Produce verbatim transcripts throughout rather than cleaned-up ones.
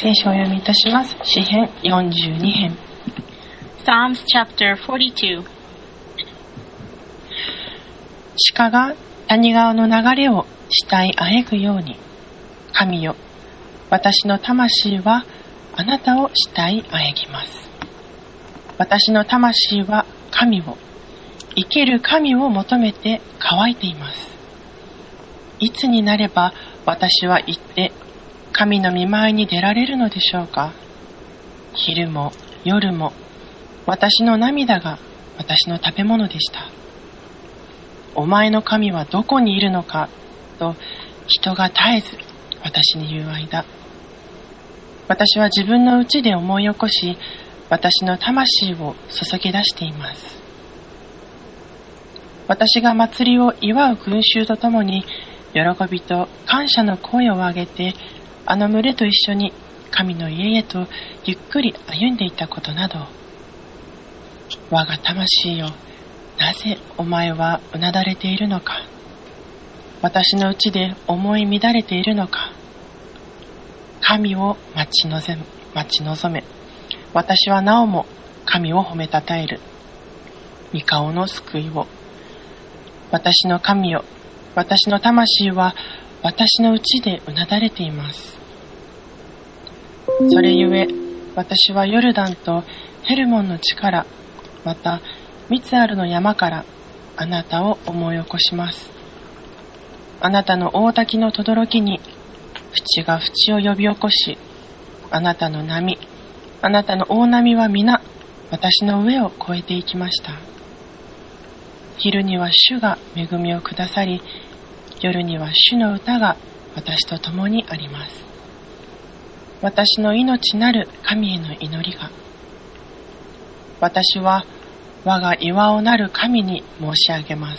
聖書を読みいたします。詩編よんじゅうに編。 Psalms chapter forty-two. 鹿が谷川の流れを慕いあえぐように、神よ、私の魂はあなたを慕いあえぎます。私の魂は神を、生ける神を求めて乾いています。いつになれば私は行って神の御前に出られるのでしょうか。昼も夜も私の涙が私の食べ物でした。お前の神はどこにいるのかと人が絶えず私に言う間、私は自分の内で思い起こし、私の魂を注ぎ出しています。私が祭りを祝う群衆とともに喜びと感謝の声を上げて、あの群れと一緒に神の家へとゆっくり歩んでいたことなど、我が魂よ、なぜお前はうなだれているのか。私のうちで思い乱れているのか。神を待ち望め、待ち望め。私はなおも神を褒めたたえる。御顔の救いを。私の神よ、私の魂は私のうちでうなだれています。それゆえ、私はヨルダンとヘルモンの地から、またミツアルの山からあなたを思い起こします。あなたの大滝の轟に淵が淵を呼び起こし、あなたの波、あなたの大波は皆私の上を越えていきました。昼には主が恵みをくださり、夜には主の歌が私と共にあります。私の命なる神への祈りが。私は我が岩をなる神に申し上げます。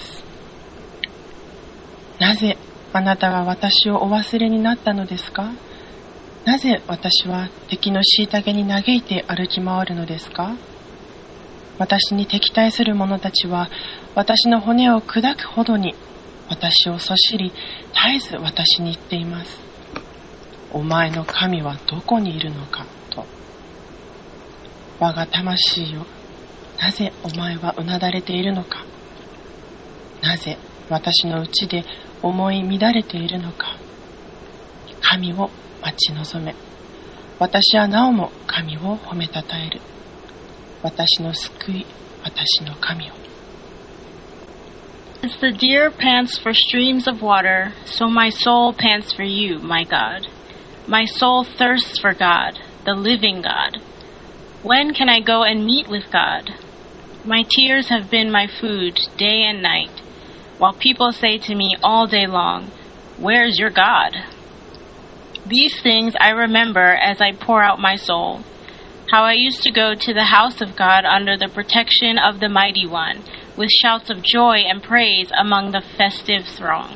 なぜあなたは私をお忘れになったのですか。なぜ私は敵の虐げに嘆いて歩き回るのですか。私に敵対する者たちは私の骨を砕くほどに私をそしり絶えず私に言っています。お前の神はどこにいるのかと。我が魂よ、なぜお前はうなだれているのか。なぜ私のうちで思い乱れているのか。神を待ち望め。私はなおも神を褒めたたえる。私の救い、私の神を。 As the deer pants for streams of water, so my soul pants for you, my God. My soul thirsts for God, the living God. When can I go and meet with God? My tears have been my food day and night, while people say to me all day long, "Where is your God?" These things I remember as I pour out my soul, how I used to go to the house of God under the protection of the Mighty One, with shouts of joy and praise among the festive throng.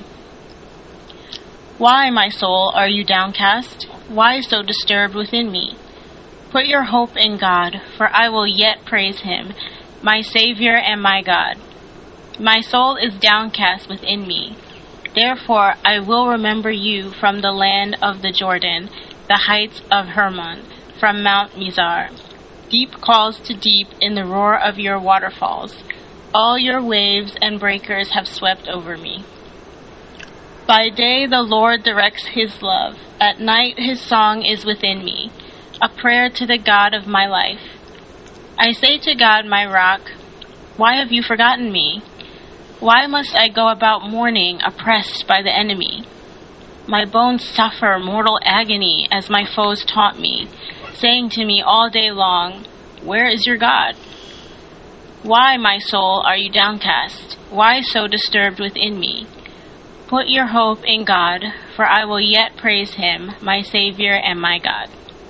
Why, my soul, are you downcast? Why so disturbed within me? Put your hope in God, for I will yet praise him, my Savior and my God. My soul is downcast within me. Therefore I will remember you from the land of the Jordan, the heights of Hermon, from Mount Mizar. Deep calls to deep in the roar of your waterfalls. All your waves and breakers have swept over me. By day the Lord directs his love. At night his song is within me, a prayer to the God of my life. I say to God, my rock, why have you forgotten me? Why must I go about mourning, oppressed by the enemy? My bones suffer mortal agony as my foes taunt me, saying to me all day long, where is your God? Why, my soul, are you downcast? Why so disturbed within me? Put your hope in God, for I will yet praise him, my Savior and my God.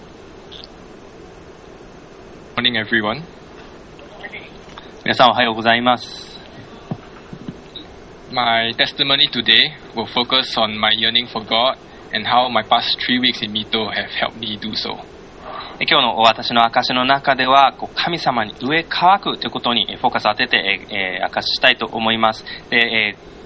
Good morning, everyone. 皆さんおはようございます。 My testimony today will focus on my yearning for God and how my past three weeks in Mito have helped me do so. 今日の私の証の中ではこう神様に植え乾くということにフォーカスを当てて、えー、証ししたいと思います。で、えー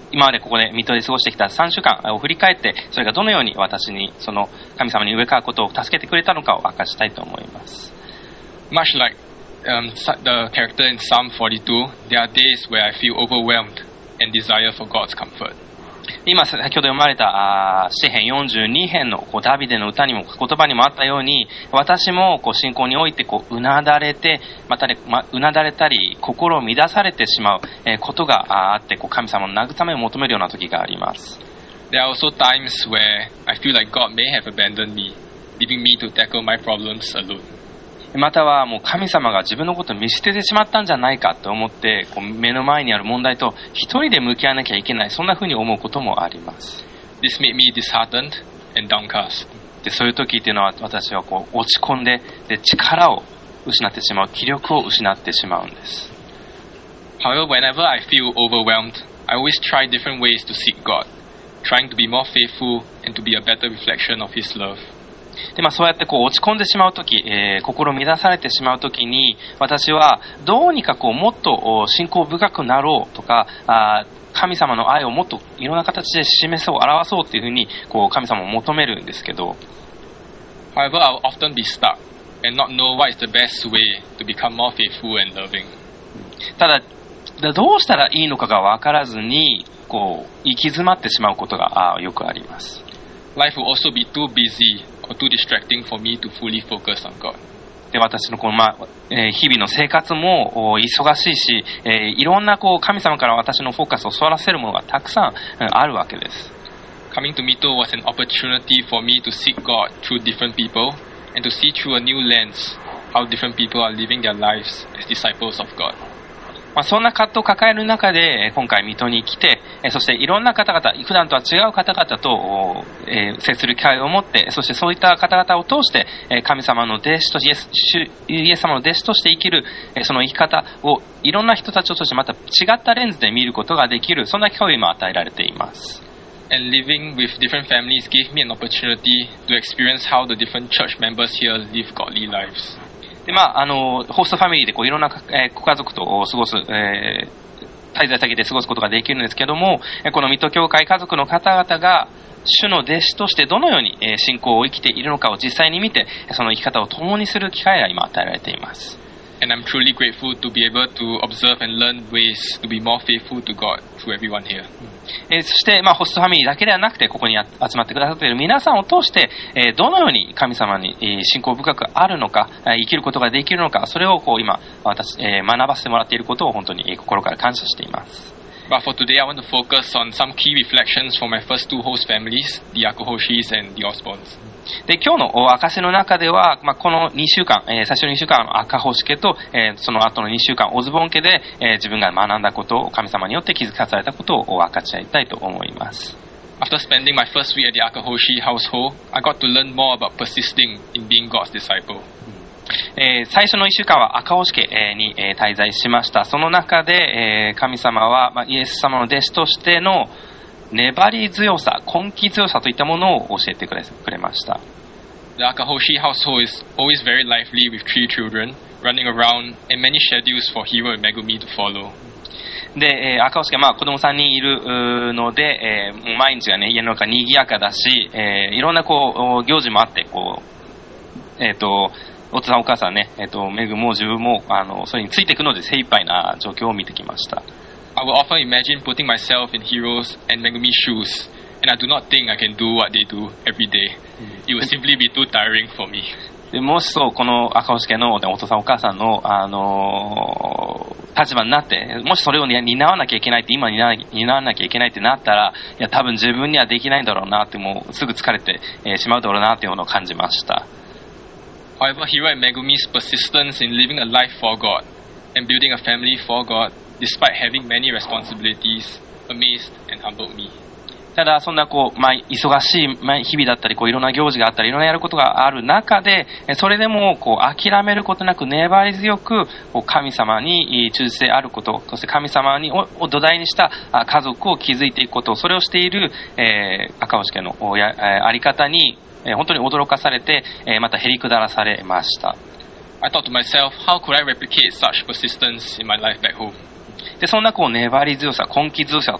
今までここで水戸で過ごしてきたさんしゅうかんを振り返って、それがどのように私に、その神様に植え替わることを助けてくれたのかを明かしたいと思います。 Much like um, the character in Psalm forty-two, there are days where I feel overwhelmed and desire for God's comfort. 今先ほど読まれた詩編よんじゅうに編のこうダビデの歌にも言葉にもあったように、私もこう信仰においてこううなだれて、またね、ま、うなだれたり心を乱されてしまう、えー、ことがあって、こう神様の慰めを求めるような時があります。 There are also times where I feel like God may have abandoned me, leaving me to tackle my problems alone. またはもう神様が自分のことを見捨ててしまったんじゃないかと思って、こう目の前にある問題と一人で向き合わなきゃいけない、そんな風に思うこともあります。 This made me disheartened and downcast. で、そういう時っていうのは私はこう落ち込んで、で力を失ってしまう、気力を失ってしまうんです。 However, whenever I feel overwhelmed, I always try different ways to seek God, trying to be more faithful and to be a better reflection of His love. でまあ、そうやってこう落ち込んでしまうとき、えー、心乱されてしまうときに、私はどうにかこうもっと信仰深くなろうとか、あ神様の愛をもっといろんな形で示そう、表そうっていうふうにこう神様を求めるんですけど、 However, I'll often be stuck and not know what is the best way to become more faithful and loving. ただ、どうしたらいいのかが分からずに、こう行き詰まってしまうことがよくあります。 Life will also be too busy or too distracting for me to fully focus on God. で私のこの、まあえー、日々の生活も忙しいし、えー、いろんなこう神様から私のフォーカスをそらせるものがたくさん、うん、あるわけです。 Coming to Mito was an opportunity for me to seek God through different people and to see through a new lens how different people are living their lives as disciples of God. まあ、そんな葛藤を抱える中で今回水戸に来て、そしていろんな方々、普段とは違う方々と、えー、接する機会を持って、そしてそういった方々を通して神様の弟子とイエス、イエス様の弟子として生きるその生き方をいろんな人たちを通してまた違ったレンズで見ることができる、そんな機会を今与えられています。 And living with different families gave me an opportunity to experience how the different church members here live godly lives.でまあ、あのホストファミリーでこういろんな、えー、ご家族と過ごす、えー、滞在先で過ごすことができるんですけども、この水戸教会家族の方々が主の弟子としてどのように信仰を生きているのかを実際に見て、その生き方を共にする機会が今与えられています。And I'm truly grateful to be able to observe and learn ways to be more faithful to God through everyone here. えー、そして、まあ、ホストファミリーだけではなくて、ここに集まってくださっている皆さんを通して、えー、どのように神様に、えー、信仰深くあるのか、生きることができるのか、それをこう今、私、えー、学ばせてもらっていることを本当に、えー、心から感謝しています。But for today, I want to focus on some key reflections from my first two host families, the Akahoshis and the Osborns.で今日の証の中では、まあ、このにしゅうかん、えー、最初のにしゅうかんの赤星家と、えー、その後のにしゅうかんオズボン家で、えー、自分が学んだことを神様によって気づかされたことを分かち合いたいと思います。After spending my first week at the Akahoshi household, I got to learn more about persisting in being God's disciple. えー、最初のいっしゅうかんは赤星家に、えー、滞在しました。その中で、えー、神様は、まあ、イエス様の弟子としての粘り強さ、根気強さといったものを教えてくれ、くれました。The Akahoshi household is always very lively with three children running around and many schedules for Hiro and Megumi to follow. で、えー、赤星家、まあ子供さんにんいるので、えー、もう毎日がね、家の中賑やかだし、えー、いろんなこう、行事もあって、こう、えっ、ー、と、お父さんお母さんね、えっ、ー、と、メグも自分も、あの、それについていくので精一杯な状況を見てきました。I will often imagine putting myself in Hiro's and Megumi's shoes, and I do not think I can do what they do every day. It will simply be too tiring for me. でもしそうこの赤星家のお父さんお母さんの、あのー、立場になって、もしそれを担わなきゃいけないって今担わなきゃいけないってなったら、いや多分自分にはできないんだろうなって、もうすぐ疲れてしまうだろうなっていうのを感じました。However, Hiro and Megumi's persistence in living a life for God and building a family for God.Despite having many responsibilities, amazed and humbled me. ただそんなこう、まあ、忙しい日々だったり、こういろんな行事があったり、いろんなやることがある中で、それでもこう諦めることなく粘り強くこう神様に忠実であること、そして神様にを土台にした家族を築いていくこと、それをしている、えー、赤星家のやあり方に本当に驚かされて、またへりくだらされました。I thought to myself, how could I replicate such persistence in my life back home?でそんなこう粘り強さ、根気強さとい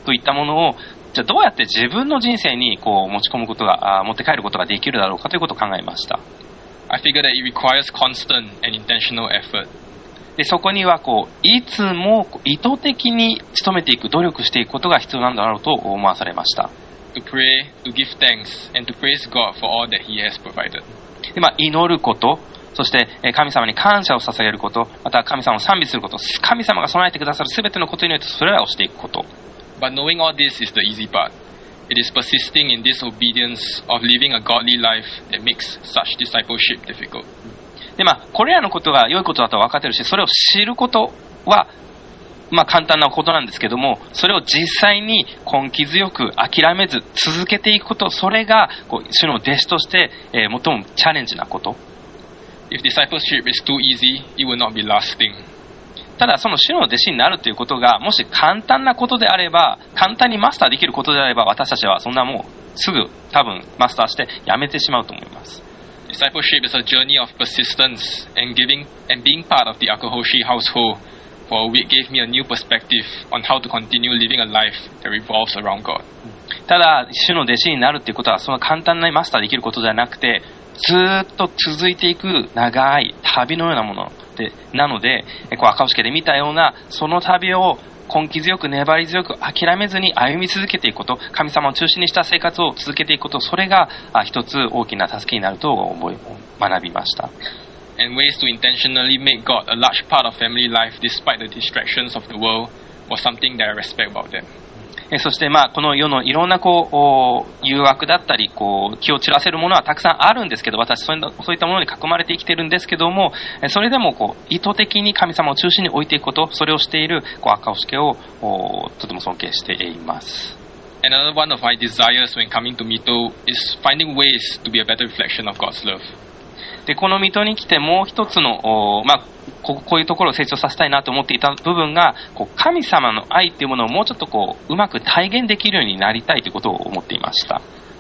といったものを、じゃあどうやって自分の人生にこう持ち込むことが、あ持って帰ることができるだろうかということを考えました。 I figure that it requires constant and intentional effort. でそこにはこういつも意図的に努めていく、努力していくことが必要なんだろうと思わされました。 To pray, to give thanks, and to praise God for all that He has provided. で、まあ、祈ること、そして神様に感謝を捧げること、また神様を賛美すること、神様が備えてくださるすべてのことによってそれらをしていくこと。 But knowing all this is the easy part. It is persisting in this obedience of living a godly life that makes such discipleship difficult. で、まあ、これらのことが良いことだと分かっているし、それを知ることは、まあ、簡単なことなんですけども、それを実際に根気強く諦めず続けていくこと、それがこう主の弟子として、えー、最もチャレンジなこと。 If discipleship is too easy, it will not be lasting. ただその主の弟子になるということがもし簡単なことであれば、簡単にマスターできることであれば、私たちはそんなもうすぐ多分マスターしてやめてしまうと思います。 Discipleship is a journey of persistence, and giving and being part of the Akahoshi household for a week gave me a new perspective on how to continue living a life that revolves around God. ただ主の弟子になるということはその簡単なマスターできることではなくて、ずっと続いていく長い旅のようなもので、なのでこう赤星家で見たようなその旅を根気強く粘り強く諦めずに歩み続けていくこと、神様を中心にした生活を続けていくこと、それが一つ大きな助けになると思い学びました。 And ways to intentionally make God a large part of family life despite the distractions of the world was something that I respect about them. そしてまあこの世のいろんなこう誘惑だったりこう気を散らせるものはたくさんあるんですけど、私そういったものに囲まれて生きてるんですけども、それでもこう意図的に神様を中心に置いていくこと、それをしているこう赤星家をとても尊敬しています。 Another one of my desires when coming to Mito is finding ways to be a better reflection of God's love. でこの水戸に来てもう一つの、まあ、こ, こういうところを成長させたいなと思っていた部分が、こう神様の愛というものをもうちょっとこううまく体現できるようになりたいということを思っていました。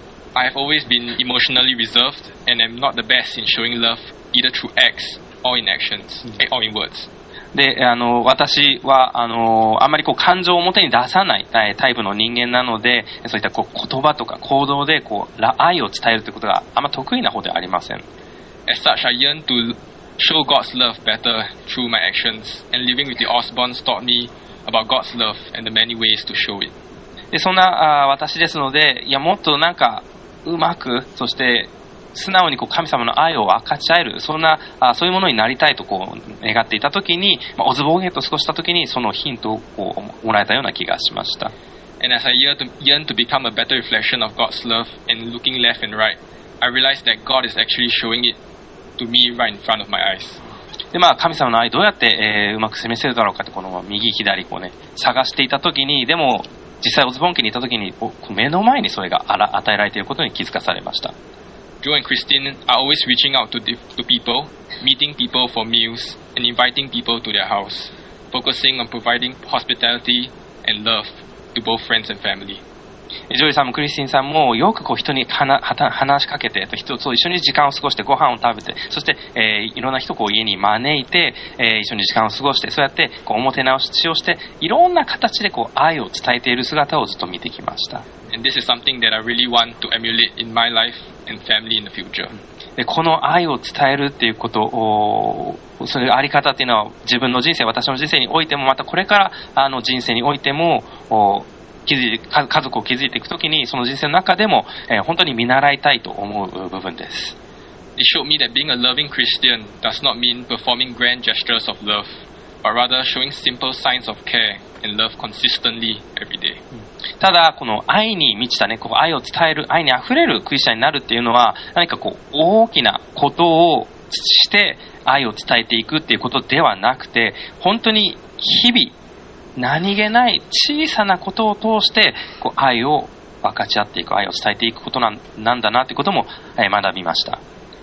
I have always been emotionally reserved and am not the best in showing love either through acts or in actions or in words. であの私はあのあまりこう感情を表に出さないタイプの人間なので、そういったこう言葉とか行動でこう愛を伝えるということがあんま得意な方ではありません。 As such, I yearn to show God's love better through my actions, and living with the Osborns taught me about God's love and the many ways to show it. でそんなあ私ですので、いやもっとなんかうまく、そして素直にこう神様の愛を分かち合える、そんなあそういうものになりたいとこう願っていたときに、まあ、オズボーゲートを過ごしたときにそのヒントをこうもらえたような気がしました。 And as I yearn to, yearn to become a better reflection of God's love and looking left and right, I realized that God is actually showing it to me right in front of my eyes. でまあ、神様の愛どうやって、えー、うまく示せるだろうかってこの右左こうね探していたときに、でも実際オズボン家にいたときに目の前にそれが与えられていることに気づかされました。 Joe and Christine are always reaching out to, to people, meeting people for meals, and inviting people to their house, focusing on providing hospitality and love to both friends and family. ジョイさんもクリスティンさんもよくこう人に話しかけて、人と一緒に時間を過ごしてご飯を食べて、そして、えー、いろんな人を家に招いて、えー、一緒に時間を過ごして、そうやってこうおもてなしをして、いろんな形でこう愛を伝えている姿をずっと見てきました。 And this is something that I really want to emulate in my life and family in the future. でこの愛を伝えるっていうことを、それあり方っていうのは自分の人生、私の人生においても、またこれからあの人生においても、気づい家族を築いていくときに、その人生の中でも、えー、本当に見習いたいと思う部分です。 It showed me that being a loving Christian does not mean performing grand gestures of love, but rather showing simple signs of care and love consistently every day. ただこの愛に満ちたね、こう愛を伝える、愛にあふれるクリスチャンになるっていうのは、何かこう大きなことをして愛を伝えていくっていうことではなくて、本当に日々何気ない小さなことを通してこう愛を分かち合っていく、愛を伝えていくことなん、なんだなということも、えー、学びました。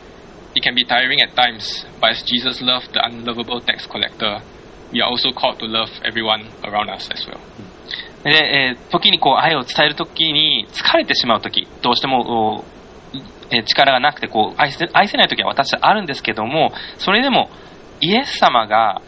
It can be tiring at times, but as Jesus loved the unlovable tax collector, we are also called to love everyone around us as well. で、えー、時にこう愛を伝える時に疲れてしまう時、どうしても、えー、力がなくてこう愛せ、愛せない時は私はあるんですけども、それでもイエス様が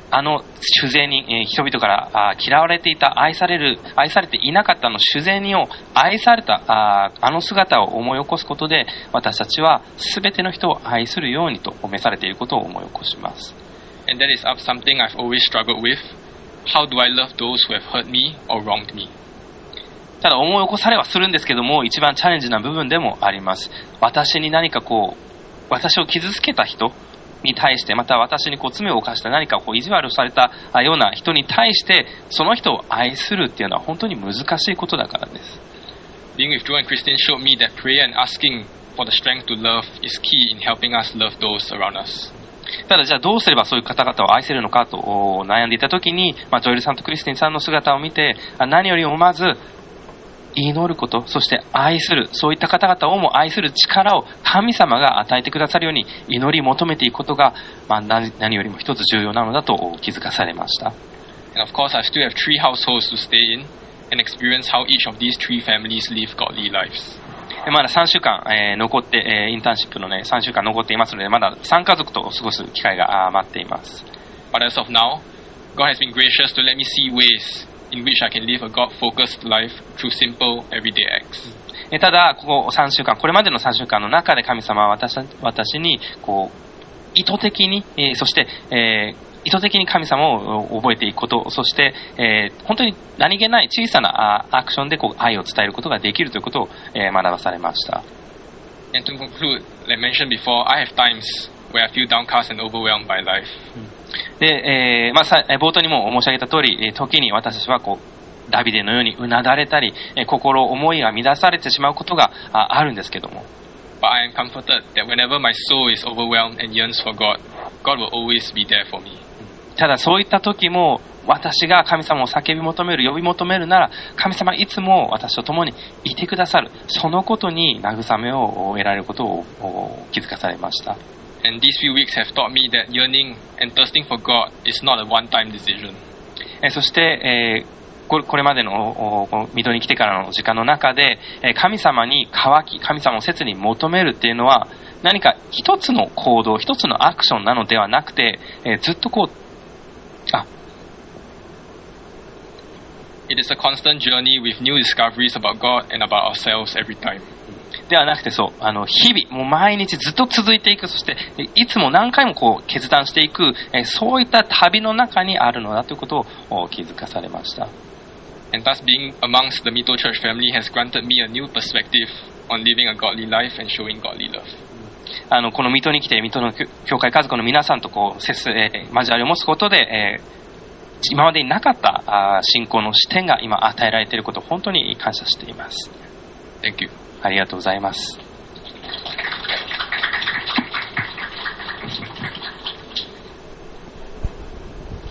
あの主税人、えー、人々からあ嫌われていた、愛される、愛されていなかったあの主税人を愛されたあ、あの姿を思い起こすことで、私たちは全ての人を愛するようにと召されていることを思い起こします。 And that is something I've always struggled with. How do I love those who have hurt me or wronged me? ただ思い起こされはするんですけども、一番チャレンジな部分でもあります。私に何かこう、私を傷つけた人に対して、また私にこう罪を犯した何かこう意地悪をされたような人に対して、その人を愛するっていうのは本当に難しいことだからです。 Being with Joe and Christine showed me that prayer and asking for the strength to love is key in helping us love those around us. ただじゃあどうすればそういう方々を愛せるのかと悩んでいたときに、まあ、ジョエルさんとクリスティンさんの姿を見て、何よりもまず祈ること、そして愛する、そういった方々をも愛する力を神様が与えてくださるように祈り求めていくことが、まあ、何, 何よりも一つ重要なのだと気づかされました。 And of course, I still have three households to stay in and experience how each of these three families live godly lives. まださんしゅうかん、えー、残って、えー、インターンシップのね、さんしゅうかん残っていますので、まださん家族と過ごす機会が待っています。 But as of now, God has been gracious to let me see ways in which I can live a God-focused life through simple, everyday acts. ただ、ここさんしゅうかん、これまでのさんしゅうかんの中で神様は私、私に、こう、意図的に、えー、そして、えー、意図的に神様を覚えていくこと、そして、えー、本当に何気ない小さなアクションでこう愛を伝えることができるということを、えー、学ばされました。 And to conclude, like mentioned before, I have times where I feel downcast and overwhelmed by life. で、えーまあ、冒頭にも申し上げた通り、時に私はこうダビデのようにうなだれたり、心思いが乱されてしまうことがあるんですけども。 But I am comforted that whenever my soul is overwhelmed and yearns for God, God will always be there for me. ただそういった時も私が神様を叫び求める、呼び求めるなら、神様いつも私と共にいてくださる。そのことに慰めを得られることを気づかされました。 And these few weeks have taught me that yearning and thirsting for God is not a one-time decision. そして、えー、これ、これまでの水戸に来てからの時間の中で、神様に渇き、神様を切に求めるっていうのは、何か一つの行動、一つのアクションなのではなくて、えー、ずっとこう、あ、 It is a constant journey with new discoveries about God and about ourselves every time. ではなくて、そう、あの、日々、もう毎日ずっと続いていく、そして、いつも何回もこう、決断していく、えそういった旅の中にあるのだということを気づかされました。 And thus being amongst the Mito Church family has granted me a new perspective on living a godly life and showing godly love. あの、この水戸に来て、水戸の教会家族の皆さんとこう、接す、えー、交わりを持つことで、えー、今までになかったあ信仰の視点が今与えられていることを本当に感謝しています。 Thank you. ありがとうございます。